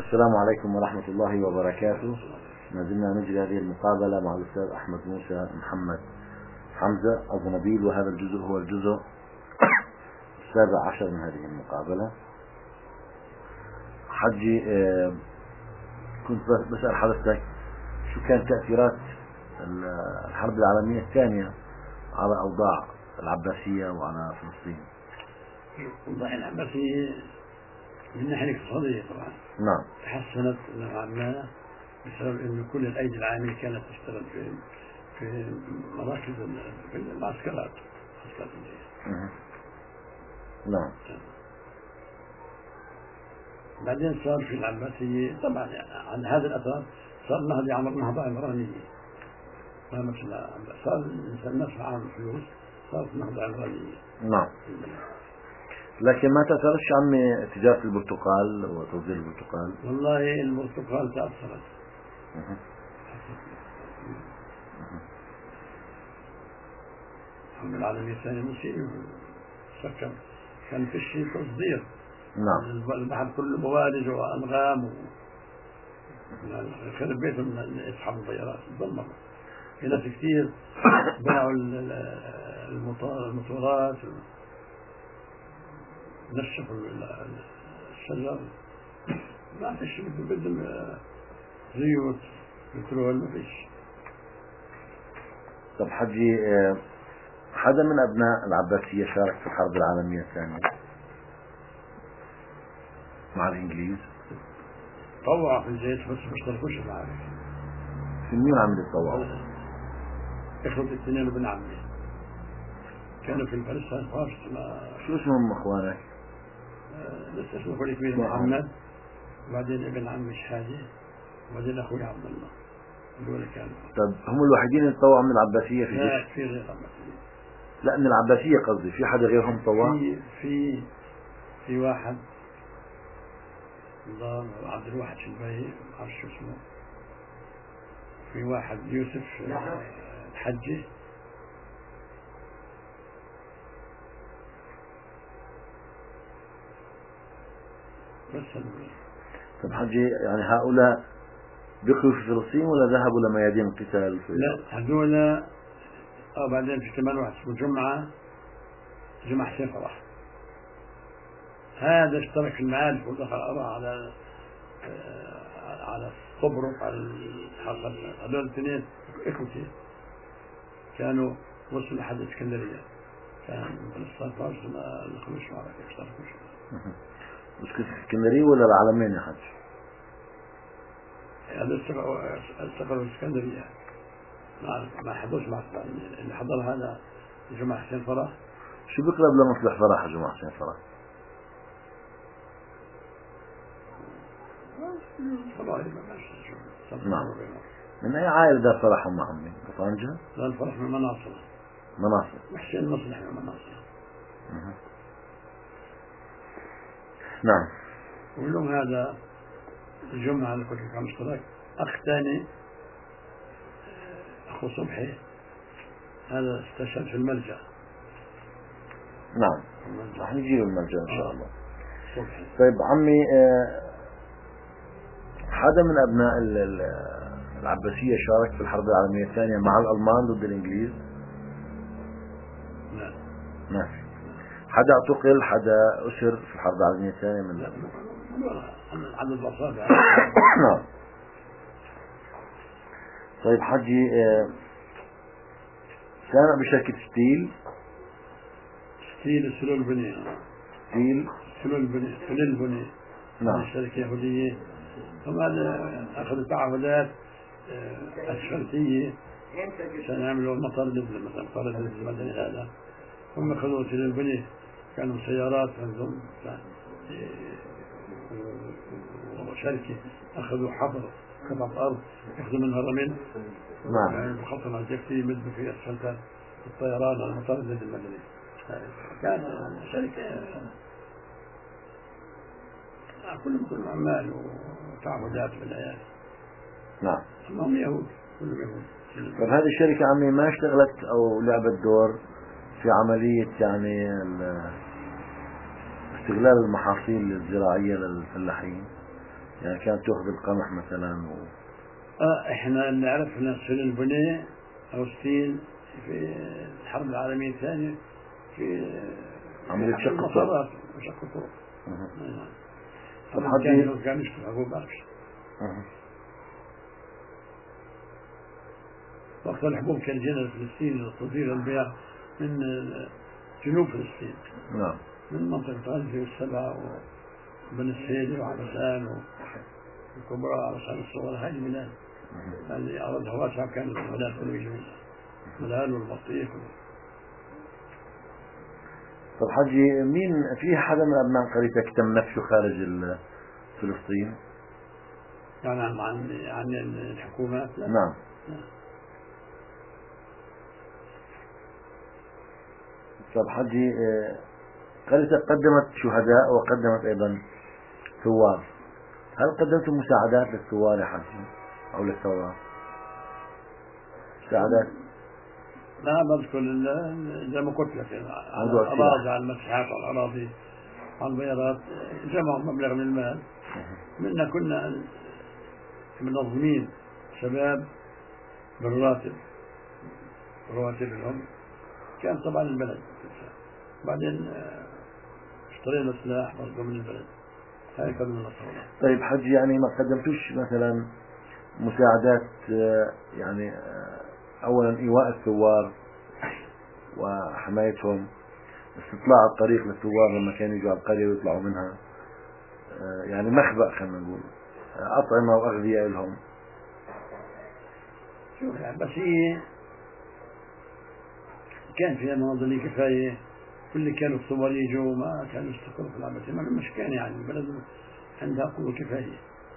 السلام عليكم ورحمة الله وبركاته. ما زلنا نجري هذه المقابلة مع الأستاذ أحمد موسى محمد حمزة أبو نبيل، وهذا الجزء هو الجزء 17 من هذه المقابلة. حجي، كنت بسأل حضرتك شو كانت تأثيرات الحرب العالمية الثانية على أوضاع العباسية وعلى فلسطين؟ أوضاع العباسية من الناحية الاقتصادية طبعا نعم تحسنت نوعا ما بسبب أن كل الأيدي العاملة كانت تشتغل في مراكز في المعسكرات. نعم. بعدين صار في العباسية طبعا عن هذا الأثر صار نهضة عمرانية، صار الناس معهم فلوس، صارت نهضة عمرانية. نعم. لكن ما تأثرش عمي تجارة البرتقال وتصدير البرتقال؟ والله البرتقال تأثرت. الحرب العالمية الثانية مصيبة، سكر كان في شيء تصدير. نعم. البحر كله موارد وأنغام خرب بيتهم يسحبوا الطيارات تدمر. في ناس كثير باعوا الموتورات، نشفوا الشجر، ما فيش بدهم زيوت بترول، ما فيش. طب حجي، حدا من أبناء العباسية شارك في الحرب العالمية الثانية مع الإنجليز؟ طوعوا في الجيش بس ما اشتركوش معه. في مين عم يتطوعوا؟ إخوتي الاثنين وابن عمي كانوا في الفلسطين فارس. شو اسمهم اخوانك؟ بس اسمه اخوي الكبير محمد، وبعدين ابن عمي شحاده، وبعدين اخوي عبد الله. هذول كانوا. طب هم الوحيدين اللي تطوعوا من العباسية في لا، جيش؟ في غير العباسية. لا، من العباسية قصدي، في حدا غيرهم طوع؟ في واحد عبد الواحد شلباي، ما اعرف شو اسمه. في واحد يوسف الحجي. بس طب حجي، يعني هؤلاء بقوا في فلسطين ولا ذهبوا لميادين القتال؟ لا، هذول بعدين في كمان واحد اسمه جمعة حسين فرح، هذا اشترك في المعارك ودخل على الصبرق، على الحلقة. هذول الاثنين اخوتي كانوا وصلوا لحد اسكندرية، كان فلسطين فارس ما دخلوش معركة، اشتركوش. بس كنت في اسكندرية ولا العالمين يا حج؟ هذا سافروا اسكندرية، ما حضرش معركة. اللي حضر هذا جمعة حسين فرح. شو بقرب لمصلح فرح يا جماعة حسين فرح؟ نعم. من أي عائلة ده فرح أم عمي؟ طنجة؟ لا، الفرح من مناصر. وحسين مصلح من مناصر. نعم. واليوم هذا الجمعة اللي كنت كان اشتراك أخ ثاني، أخو صبحي، هذا استشهد في الملجأ. نعم، راح نجيب الملجأ إن شاء الله. صبحي. طيب عمي، حدا من أبناء العباسية شارك في الحرب العالمية الثانية مع الألمان ضد الإنجليز؟ لا، ما في. حدا اعتقل، حدا أسر في الحرب العالمية الثانية من عدد الأصابع. نعم. طيب حجي، سامع بشركة ستيل سلول بني. نعم. شركة يهودية، هم أخذوا تعهدات أسفلتية عشان يعملوا مطار نزل، مثلا مطار نزل المدني هذا. هم أخذوا سلول بني، كانوا سيارات عندهم وشركة أخذوا حفر قطعة أرض يأخذوا منها رمل. نعم. يعني بخطوا على الجفتي يمدوا في أسفلتات الطيران على مطار نزل المدني. كانت شركة كلهم عمال وتعهدات بالعيال. نعم. هم يهود، كلهم يهود. طيب هذه الشركة عمي ما اشتغلت أو لعبت دور في عملية يعني استغلال المحاصيل الزراعية للفلاحين؟ يعني كانت تأخذ القمح مثلا احنا اللي عرفنا سن البناء أو ستيل في الحرب العالمية الثانية في عملية شق الطرق المسارات وشق الطرق. طب كان يشتغل أبو بكر وقت الحكومة كان جينا فلسطين تطير البيع من جنوب فلسطين. نعم. من منطقة غزة والسبع وبن السيدي وعبسان والكبرى وعبسان الصغرى هذه البلاد اللي أرضها واسعة كانت البلاد كلها يجي منها ملال والبطيخ. طب حجي مين في حدا من أبناء قريتك تم نفسه خارج فلسطين؟ يعني عن الحكومات؟ لا. نعم. طب حجي قريتك قدمت شهداء وقدمت أيضا ثوار، هل قدمتم مساعدات للثوار يا حجي أو للثوار؟ مساعدات؟ لا بذكر زي ما قلت لك على الأراضي، على المساحات، على الأراضي، على البيارات، جمعوا مبلغ من المال. منا كنا منظمين شباب بالراتب، رواتبهم كان طبعا البلد. بعدين اشترينا سلاح برضه من البلد. هاي كانوا من الثورة. طيب حجي يعني ما قدمتوش مثلا مساعدات يعني أولا إيواء الثوار وحمايتهم، استطلاع الطريق للثوار لما كانوا يجوا على القرية ويطلعوا منها، يعني مخبأ خلينا نقول، أطعمة وأغذية لهم؟ شوف يعني بس هي كان فيها مناظر كفاية، كل كانوا الثوار يجوا ما كانوا يستقروا في العبث، ما مش كان يعني البلد عندها قوة كفاية.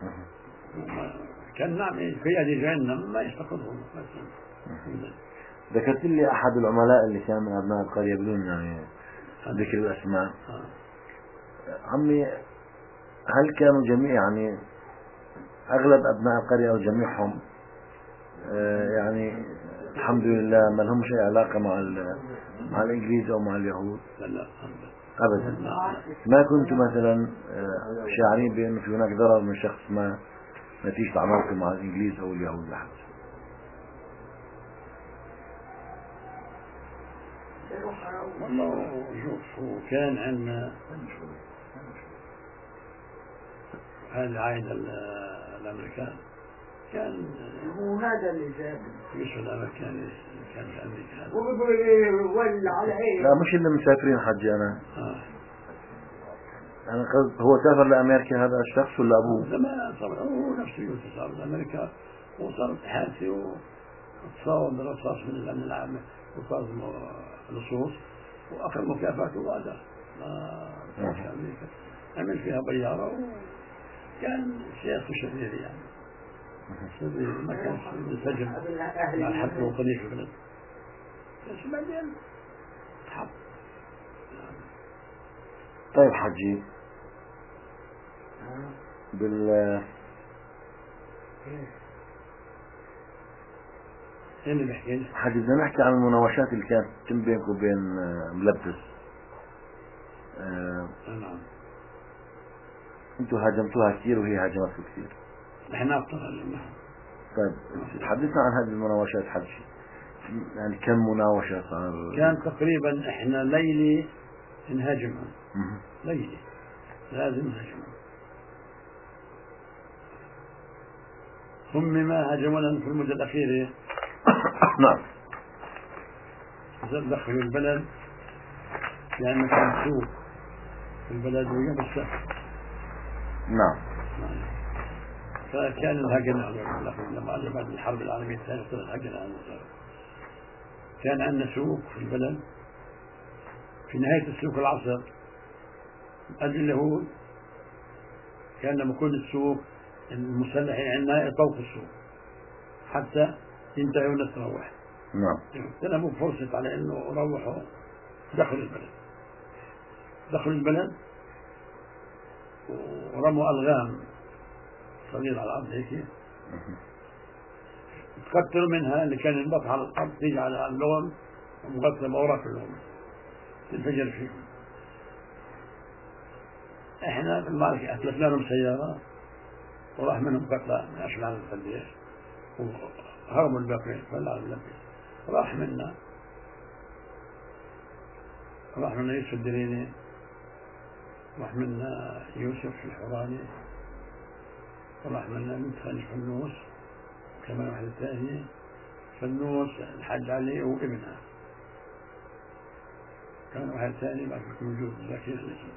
كان نعم القيادة يجعلنا ما يستقرهم. ذكرت لي أحد العملاء اللي كان من أبناء القرية بدون يعني ذكر الأسماء. عمي هل كانوا جميع يعني أغلب أبناء القرية أو جميعهم يعني الحمد لله ما لهمش أي علاقة مع الإنجليز أو مع اليهود؟ لا أبدا. ما كنت مثلا شاعرين بأنه في هناك ضرر من شخص ما نتيجة علاقته مع الإنجليز أو اليهود لحد؟ والله شوف وكان عندنا هذا عائد الأمريكان، كان هو هذا اللي جاب يوسف الأمريكان كان في أمريكا ولا على إيه؟ لا مش اللي مسافرين حجي أنا أنا قصد هو سافر لأمريكا هذا الشخص ولا أبوه؟ زمان طبعا هو نفسه يوسف صار لأمريكا وصار حادثة وتصاوب بالرصاص من الأمن العام وصار لصوص وأخذ مكافأته وهذا في أمريكا عمل فيها طيارة وكان سياسته شرير يعني شرير ما كان ينسجم مع الحق الوطني في البلد. بس بعدين حق. طيب حجي ايه اللي بحكي؟ حجي بدنا نحكي عن المناوشات اللي كانت تتم بينك وبين ملبس. نعم. انتوا هاجمتوها كثير وهي هاجمتكم كثير. احنا اكثر هاجمناها. طيب حدثنا عن هذه المناوشات حجي، يعني كم مناوشة صار؟ كان تقريبا احنا ليلة نهاجمها، ليلة لازم نهاجمها. ثم ما هاجمونا في المدة الأخيرة. نعم. دخلوا البلد لأن كان سوق في البلد ويوم السبت. نعم. فكان الهجن بعد الحرب العالمية الثانية صار الهجن على المسار. كان عندنا سوق في البلد، في نهاية السوق العصر أجل اليهود كان لما يكون السوق المسلحين عندنا يطوفوا السوق حتى ينتهي والناس تروح. نعم. سلموا فرصة على إنه روحوا دخلوا البلد ورموا ألغام صغيرة على الأرض هيك تكتروا منها اللي كان ينبط على الأرض تيجي على اللغم ومغطى بأوراق اللغم تنفجر فيهم. احنا في المعركة أتلفنا لهم سيارة وراح منهم قتلى من أشمال الجيش وهربوا الباقيين فلا الباقيين. راح منا يوسف الدريني، راح منا يوسف الحوراني، وراح منا بنت خالد فنوس كمان واحدة ثانية فنوس الحاج علي وابنها، كان واحد ثاني ما كنت موجود ذاك الاسم.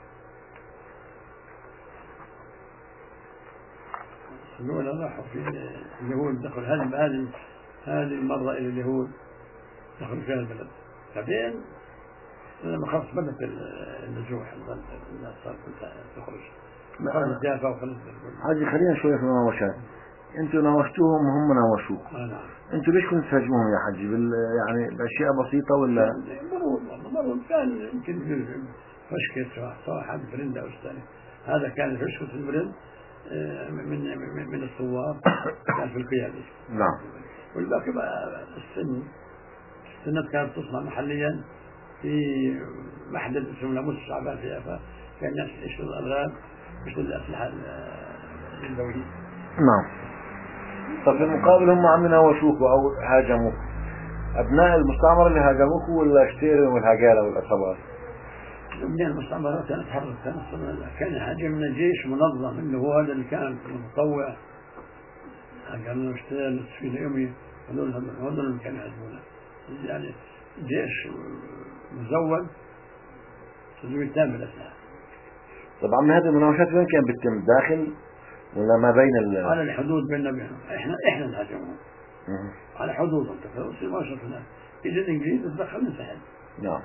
الأولى راحوا في اليهود دخل هذه المرة إلى اليهود دخلوا فيها البلد. بعدين لما خلص بدأت النزوح الناس صارت تخرج الجافة وخلص. حاجي خلينا شوية في المناوشات. انتوا ناوشتوهم وهم ناوشوك. نعم. انتوا ليش كنتوا تهاجموهم يا حجي يعني بأشياء بسيطة ولا؟ مرور كان يمكن فشكة واحد برند أو الثاني. هذا كان فشكة البرند من الثوار كان في القيادة. نعم. والباقي بقى السنة كانت تصنع محليا في محل اسمه ناموس الشعبان في يافا، كان الناس يشتروا الألغام يشتروا الأسلحة النووية. نعم. طب في المقابل هم عم يناوشوكوا أو هاجموك، أبناء المستعمرة اللي هاجموكوا ولا اشتيروا والهجالة والعصابات؟ أبناء المستعمرة كانت حرب، كان هاجمنا جيش منظم اللي هو هذا اللي كان متطوع، هاجمنا اشتير في يومي هذول اللي كانوا يهاجمونا، يعني جيش مزود تزويد تام الأسلحة. طبعا هذه المناوشات وين كان بتتم؟ داخل ولا ما بين على الحدود بيننا وبينهم، احنا نهاجمهم على حدودهم. تفرس ما شفنا إذا الإنجليز تدخل نسحب. نعم.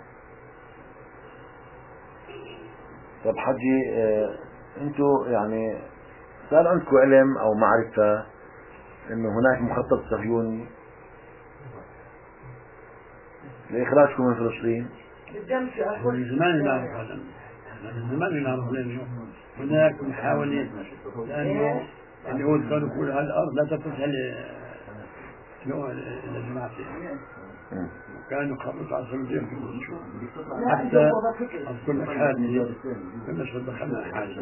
طب حجي انتوا يعني صار عندكم علم او معرفة انه هناك مخطط صهيوني لإخراجكم من فلسطين؟ من زمان نعرف هذا، من زمان نعرف لأنه هناك محاولة، لأنه اليهود كانوا يقولوا هذه الأرض لا تفتح لجماعتهم، وكانوا يخرجوا على سبيل حتى أذكر لك حادثة كنا دخلنا حادثة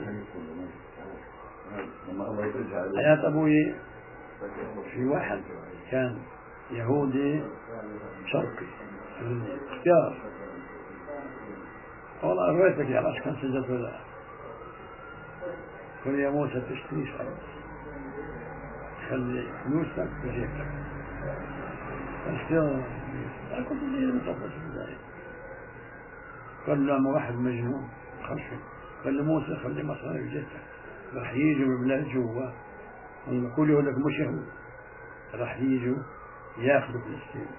حياة أبوي في واحد كان يهودي شرقي اختيار، والله رويتك يا راش كان سجدت ولا قل يا موسى تشتريش خلي فلوسك بجيبك اختيار. أنا كنت زي المصطفى في البداية، قال له واحد مجنون خشن، قال له موسى خلي مصاري بجيبك راح يجوا من بلاد جوا ونقول له لك مش يهود راح يجوا ياخذوا فلسطين،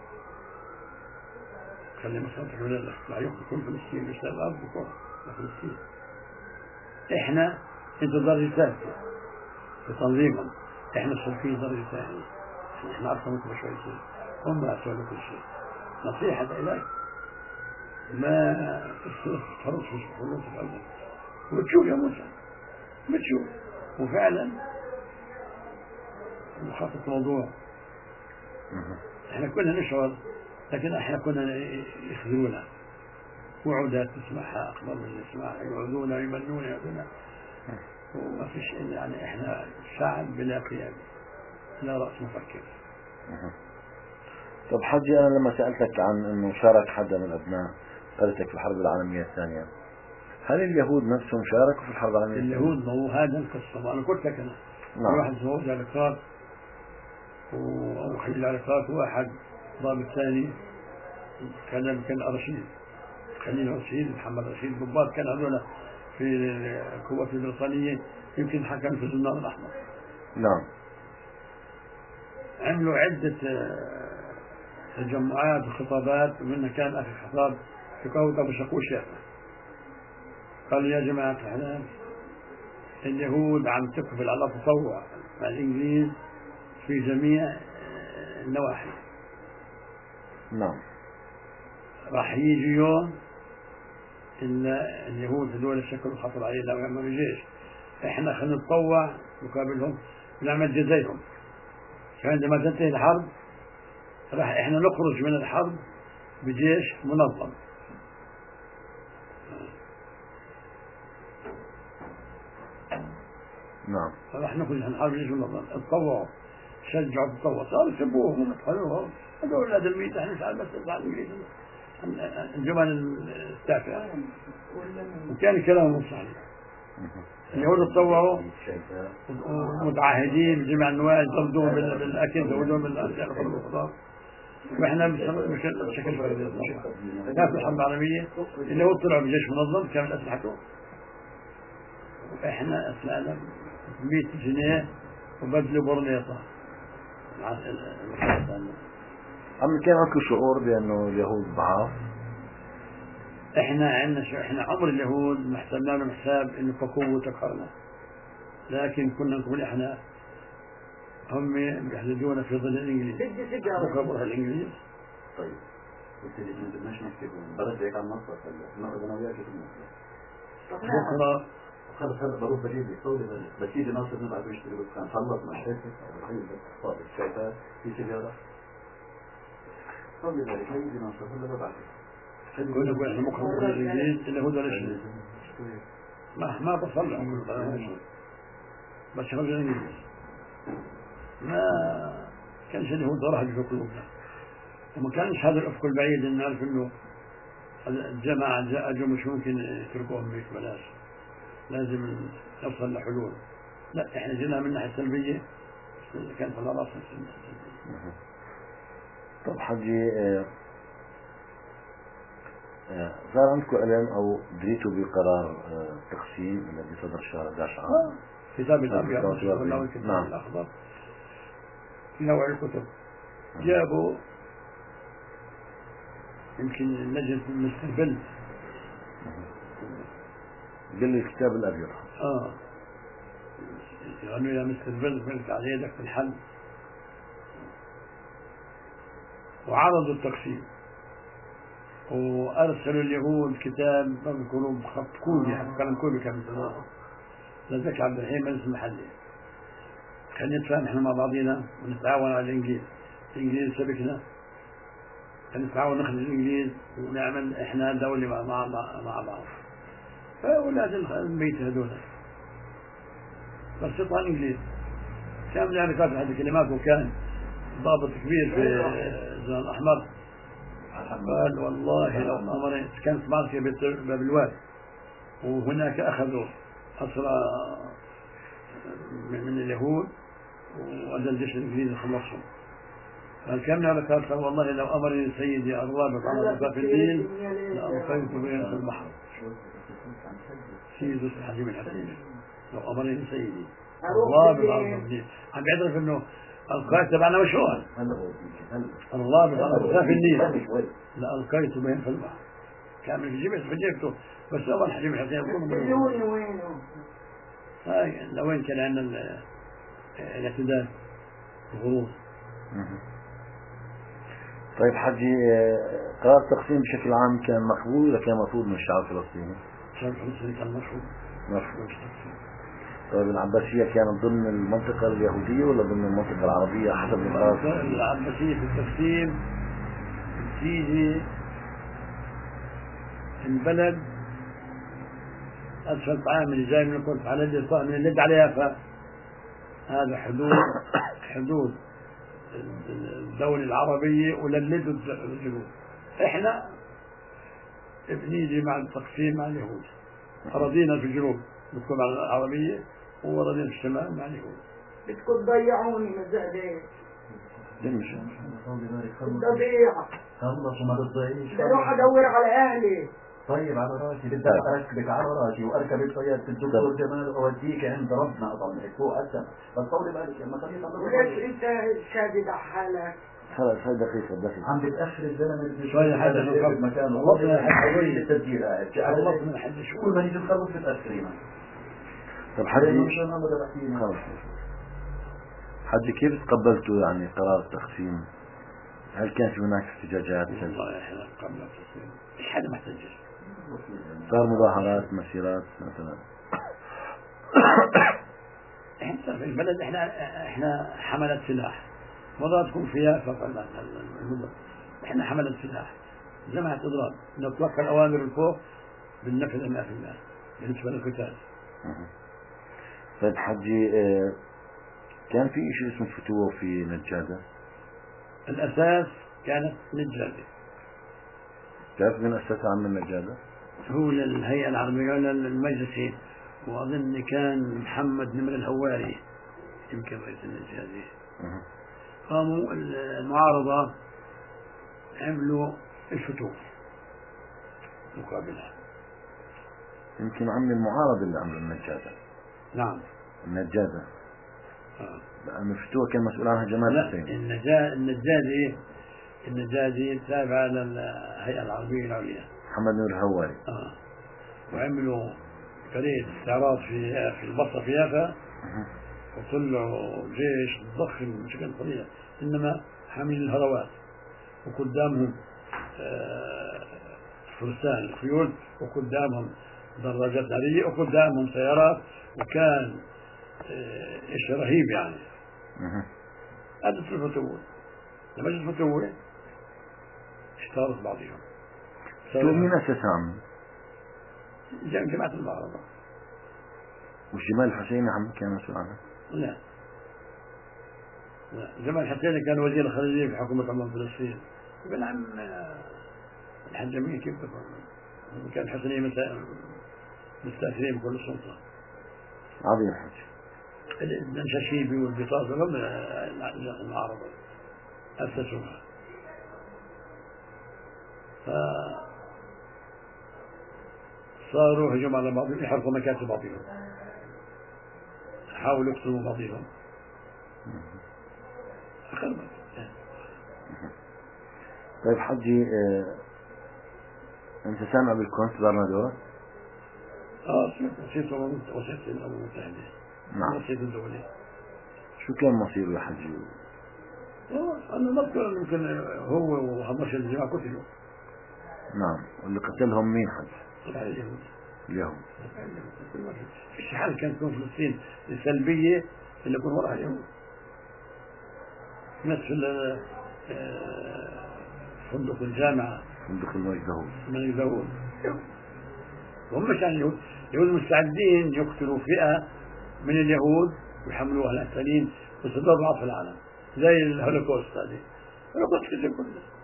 خلي مصاري ولا لك راح ياخذوا كل فلسطين ويشتري الأرض بكل فلسطين. إحنا أنتوا درجة ثالثة في تنظيمهم، إحنا الشرقيين درجة ثانية، إحنا أكثر منكم شويتين، هم أسوأ كل شيء. نصيحة إليك ما تفرط في الفلوس الأرض وتشوف يا موسى بتشوف. وفعلا مخطط موضوع احنا كنا نشعر، لكن احنا كنا يخذلونا وعودات نسمعها، اخبار من نسمعها يوعدونا ويمنون يعدونا، وما فيش يعني احنا شعب بلا قيادة لا رأس مفكر. طب حجي انا لما سألتك عن انه شارك حدا من ابناء قريتك في الحرب العالمية الثانية، هل اليهود نفسهم شاركوا في الحرب العالمية الثانية؟ اليهود هو هذا القصة وانا قلت لك انا نعم. واحد زوج علاقات وخليل علاقات، واحد ضابط ثاني كان رشيد، خليل رشيد محمد رشيد ضباط، كان هذول في القوات البريطانية يمكن حكم في النار الأحمر. نعم. عملوا عدة تجمعات وخطابات، ومنها كان آخر خطاب في قوة أبو شقوش يافا، قال يا جماعة الأحلام اليهود عم تقبل على تطوع مع الإنجليز في جميع النواحي. نعم. راح يجي يوم إلا اليهود هذول شكلوا خطر علينا ويعملوا جيش، إحنا خلينا نتطوع مقابلهم ونعمل جزايهم، فعندما تنتهي الحرب راح إحنا نخرج من الحرب بجيش منظم. نعم. فنحن كنا نحارب الجيش المنظم، اتطوعوا شجعوا تطوعوا، صاروا يسبوهم ويطحنوهم، هذول أولاد الميت، احنا نسأل بس نسأل الإنجليز الجمال التافهة، وكان كلامهم صحيح. اليهود اتطوعوا متعاهدين بجميع الأنواع، يطردوهم بالأكل، يزودوهم بالأشياء الخضار، واحنا بشكل فريد. كانت الحرب العالمية اليهود طلعوا بجيش منظم كامل أسلحته، واحنا أسلحنا 100 جنيه وبدلوا برنيطة. عم كان اكو شعور بانه اليهود ضعاف؟ احنا عندنا احنا عمر اليهود ما حسبنا لهم حساب انه فكوا وتكرنا، لكن كنا نقول احنا هم يحددون في ظل الانجليز، بكبرها الانجليز. طيب قلت لي ما بدناش نكتب برد هيك على المنصه هلا انا وياك في المنصه بكره خلص هلا بروح بجيب لي صوري بس يجي ناصر نبعث يشتري دكان خلص مع الشركه صافي شايفها في سيجاره صلي ذلك يجي ناصر هلا ببعث كنا نقول احنا بكره الانجليز اليهود ولا شيء ما بصلع بس خرج الانجليز ما كانش اليهود راح في قلوبنا، وما كانش هذا الافق البعيد ان نعرف انه الجماعه جاءوا مش ممكن يتركوهم هيك بلاش، لازم نوصل لحلول. لا احنا جينا من الناحيه السلبيه كانت على راسنا السلبيه. طب حجي صار عندكم علم او دريتوا بقرار التقسيم الذي صدر شهر 11 عام؟ كتاب الابيض والكتاب نعم. الاخضر في نوع الكتب جابوا يمكن لجنة مستر بيل قال لي الكتاب الابيض قالوا يا مستر بيل فلت على يدك في الحل، وعرضوا التقسيم وارسلوا اليهود كتاب بذكروا بخط كوبي، حتى كلام كوبي كان لذلك عبد الرحيم مجلس المحلي خلينا نتفاهم احنا مع بعضينا ونتعاون على الانجليز، الانجليز سبقنا، نتعاون نخرج الانجليز ونعمل احنا دولة مع بعض. فاولاد الميت هذول بس يطلع الانجليز كان يعني كاتب هذه الكلمات، وكان ضابط كبير في الزمن الاحمر قال والله لو امرني كانت ماركه باب الواد، وهناك اخذوا اسرى من اليهود وأدى الجيش الإنجليزي خلصهم. فالكامل على قال والله لو أمرني سيدي الرابط على ضفاف النيل لألقيت بين في البحر. سيد الحكيم الحكيم لو أمرني سيدي الرابط على ضفاف النيل، عم بيعترف إنه القائد تبعنا مشروع الرابط على ضفاف النيل لألقيت بين في البحر. كامل في جيبته بس أول الحكيم الحكيم يقول وينه هاي لوين كان عندنا الاعتدال الغرور. طيب حجي قرار التقسيم بشكل عام كان مقبول ولا كان مرفوض من الشعب الفلسطيني؟ الشعب الفلسطيني كان مرفوض. طيب العباسية كانت ضمن المنطقة اليهودية ولا ضمن المنطقة العربية حسب القرار؟ العباسية في التقسيم تيجي البلد أسفل طعام اللي جاي من القدس على اللي عليها، فهذا حدود الدولة العربية وللد الجنوب. احنا بنيجي مع التقسيم مع اليهود، أراضينا في الجنوب بتكون مع العربية وأراضينا في الشمال مع اليهود. بدكم تضيعوني مزادين ليش؟ الضبيعة خلص وما تضيعيش بروح أدور على أهلي. طيب على راسي بدي اركبك على راسي واركب سيارة الدكتور جمال واوديك عند ربنا اضلك فوق السما، بس طولي بالك لما خليك وليش انت شادد على حالك؟ خلص هاي دقيقة عم بتاخر الزلمه شوي حتى في مكانه والله حتى التسجيل قاعد خلص من حد كل ما نيجي نخلص بتاخرين. طب حجي كيف تقبلتوا يعني قرار التقسيم؟ هل كان في هناك احتجاجات؟ والله احنا قبل التقسيم مش حدا محتاج، صار مظاهرات مسيرات مثلا؟ احنا في البلد احنا حملة سلاح، وضع تكون فيها فوق المدن، احنا حملة سلاح جماعة اضراب نتوقع الاوامر الفوق بالنفذ 100% بالنسبة للقتال. طيب حجي كان في شيء اسمه فتوة في نجادة؟ الأساس كانت نجادة. تعرف من أسسها عم النجادة؟ هو للهيئة العربية للمجلسي، وأظن كان محمد نمر الهواري يمكن رئيس النجادة. قاموا المعارضة عملوا الفتوة مقابلها. يمكن عم المعارضة اللي عملوا النجادة. نعم النجادة. لأن الفتوة كان مسؤول عنها جمال حسين. النجادي تابعة للهيئة العربية العليا محمد نور الهواري. وعملوا قضية استعراض في البصرة في يافا، وطلعوا جيش ضخم بشكل طبيعي، إنما حاملين الهروات وقدامهم فرسان الخيول، وقدامهم دراجات نارية، وقدامهم سيارات، وكان إيش رهيب يعني. هذا الفتوة. لما جت الفتوة اشترط بعضهم. مين أسسها عمي؟ جماعة المعارضة. وجمال الحسين عم كان مسؤول عنها؟ لا جمال الحسين كان وزير الخارجية في حكومة عمان فلسطين. ابن عم الحاج أمين كيف كان الحسنية مستأثرين بكل السلطة. عظيم حاج. الشاشيبي والبطاطا هم المعارضة أسسوها. صاروا هجوم على بعضهم، يحرقوا مكاتب بعضهم، حاولوا يقتلوا بعضهم. طيب حجي أنت سامع بالكونس برنادور؟ سمعت وسيلة الأمم المتحدة. نعم. وسيلة الدولة. شو كان مصيره يا حجي؟ أنا نذكر يمكن هو و11 الجماعة قتلوا. نعم. واللي قتلهم مين حج؟ اليهود. في حال كانت تكون فلسطين سلبية اللي يكون وراء اليهود. مثل فندق الجامعة، فندق الملك داوود. هم مش يعني اليهود مستعدين يقتلوا فئة من اليهود ويحملوها الآخرين وسبب ضعف العالم، زي الهولوكوست هذه. الهولوكوست كله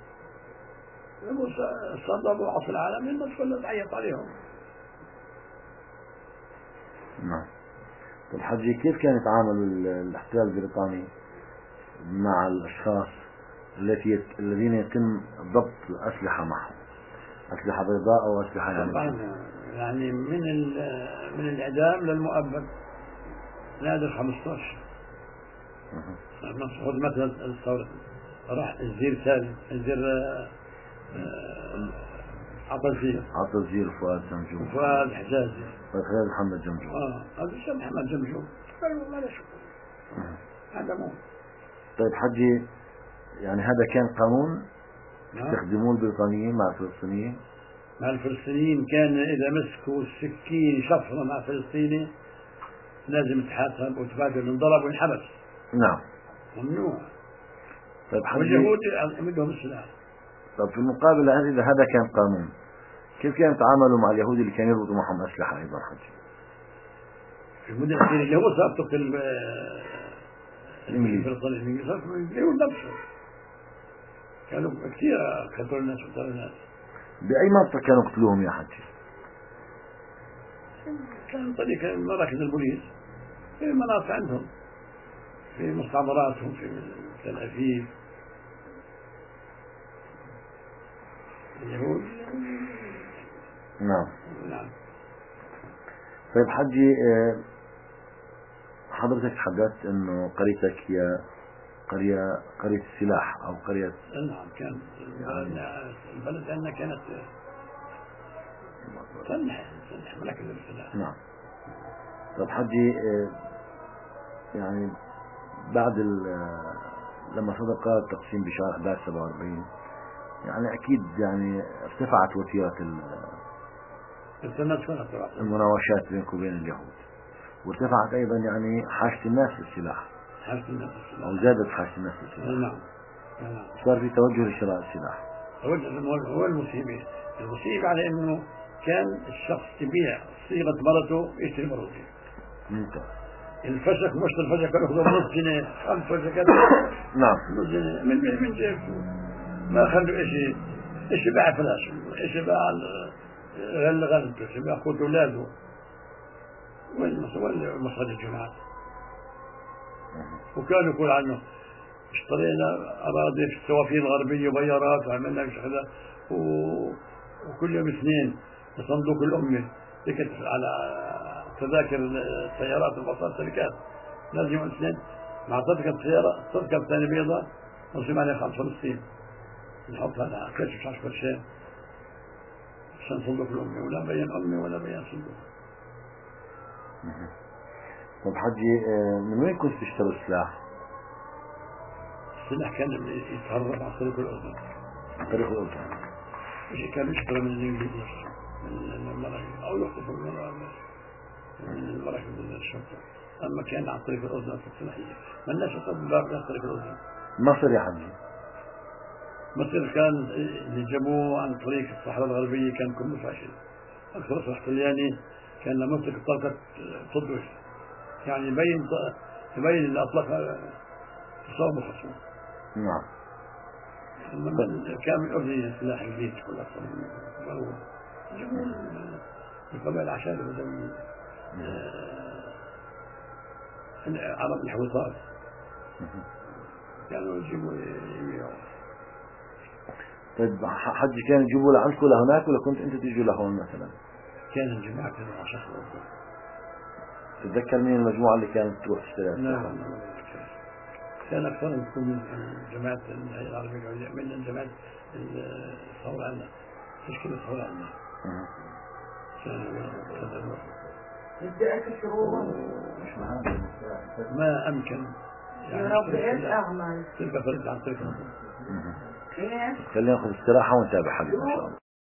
سبب ضعف العالم، الناس كلها تعيط عليهم. نعم. طيب حجي كيف كان يتعامل الاحتلال البريطاني مع الأشخاص الذين يتم ضبط الأسلحة معهم؟ أسلحة بيضاء أو أسلحة يعني من الإعدام للمؤبد نادر 15. خذ مثلا الثورة، راح الزير سالم، الزير عطل فؤاد جمجوم، فؤاد حجازي، فؤاد محمد جمجوم. هذا الشيء محمد جمجوم قالوا ما له شغل. هذا مو. طيب حجي يعني هذا كان قانون يستخدموه البريطانيين مع الفلسطينيين؟ مع الفلسطينيين كان إذا مسكوا السكين شفرة مع فلسطيني لازم يتحاسب وتبادل ينضرب وينحبس. نعم. ممنوع. طيب حجي واليهود عندهم السلاح. طيب في المقابل إذا هذا كان قانون، كيف كانوا يتعاملوا مع اليهود اللي كانوا يربطوا معهم أسلحة أيضا حجي؟ في المدن السورية اليهود صارت تقتل الإنجليز. اليهود نفسهم كانوا كثير قتلوا الناس وقتلوا الناس. بأي منطقة كانوا يقتلوهم يا حجي؟ كان طريق مراكز البوليس في المناطق عندهم، في مستعمراتهم في تل أبيب. اليهود. نعم. طيب حجي حضرتك تحدثت انه قريتك هي قرية السلاح او قرية. نعم كان البلد عندنا كانت تنح مراكز السلاح. نعم. طيب حجي يعني بعد لما صدر قرار التقسيم بشهر 11/47 يعني أكيد يعني ارتفعت وتيرة المناوشات بينك وبين اليهود، وارتفعت أيضا يعني حاجة الناس للسلاح، أو زادت حاجة الناس للسلاح. نعم. صار في توجه لشراء السلاح. هو المصيبة على إنه كان الشخص يبيع صيغة مرته يشتري مرته. ممتاز. الفشك مش الفشك كانوا ياخذوا نص جنيه 5 فشكات نعم نص جنيه من جيبه ما خلوا شيء باع فلاش شيء باع غل شيء باع قوت اولاده وين مصاري الجماعات. وكانوا يقول عنه اشترينا اراضي في السوافي الغربيه وبيارات وعملنا مش كذا وكل يوم اثنين صندوق الامه تكت على تذاكر السيارات والباصات شركات لازم يوم اثنين مع تذكرة سيارة تذكرة ثانية بيضاء نصيب عليها 5 فلسطين نحط هذا كشف مش كل شيء عشان صندوق الأمي ولا بين أمي ولا بين صندوق. طب حجي من وين كنت تشتروا السلاح؟ السلاح كان يتهرب عن طريق الأردن. عن طريق الأردن. مش كان يشترى من الإنجليز من المراكز أو يخطف من المراكز الشرطة. أما كان عن طريق الأردن في الصلاحية ما الناس يطبق عن طريق الأردن. مصر يا حجي مصر كان اللي جابوه عن طريق الصحراء الغربية كان كله فاشل. أكثر صح طلياني كان مصر طاقة تضوي يعني يبين اللي أطلق تصاب خصوم. نعم. كان من أردن سلاح جديد كل أكثر من جابوه القبائل العشائر بدون عرب الحويطات كانوا يجيبوا يبيعوا. طيب حجي كان يجيبوا لعندكم لهناك ولا كنت انت تيجوا لهون مثلا؟ كان الجماعة كانوا عشان تتذكر مين المجموعة اللي كانت تروح تشتري؟ نعم كان أكثرهم تكون من جماعة الهيئة العربية العليا من جماعة الثورة عنا تشكيل الثورة عنا بدأت الشروط ما أمكن يا رب إيش أعمل تلك فرد عن طريق خلينا ناخذ استراحة ونتابع حبيبي إن شاء الله.